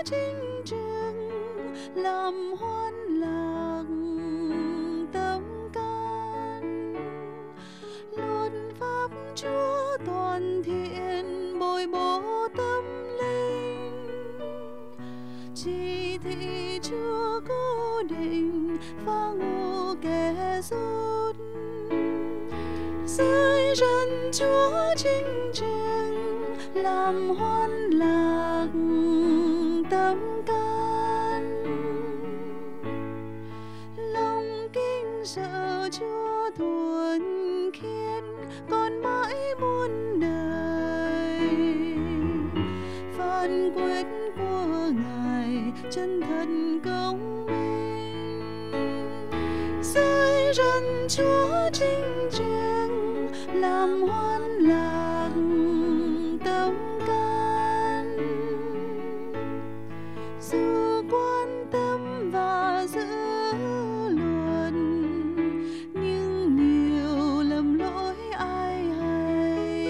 chính trường, làm hoan lạc tâm can. Luật pháp Chúa toàn thiện bồi bổ tâm linh, chỉ thị Chúa cố định phá ngũ kẻ rút. Dưới chân Chúa chính trường, làm hoan lạc tâm can. Lòng kính sợ Chúa thuần khiết, còn mãi muôn đời. Phán quyết của Ngài chân thật công minh. Dưới chân Chúa chính trường, làm hoan lạc tâm can. Dù quan tâm và giữ luật, nhưng nhiều lầm lỗi ai hay.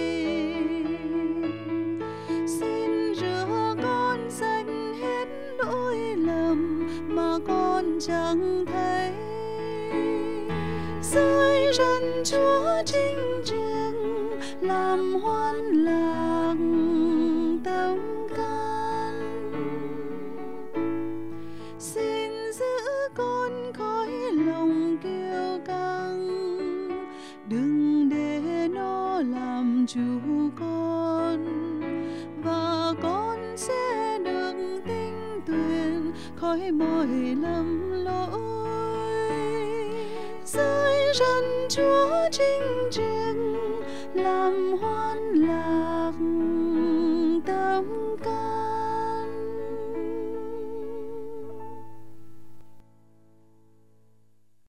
Xin rửa con sạch hết lỗi lầm mà con chẳng thấy. Dưới chân Chúa chính trường, làm hoan lạc tâm can. Xin giữ con khỏi lòng kiêu căng, đừng để nó làm chủ con, và con sẽ được tinh tuyền khỏi mọi lầm lỗi. Dưới chân Chúa chính trường, làm hoan lạc tâm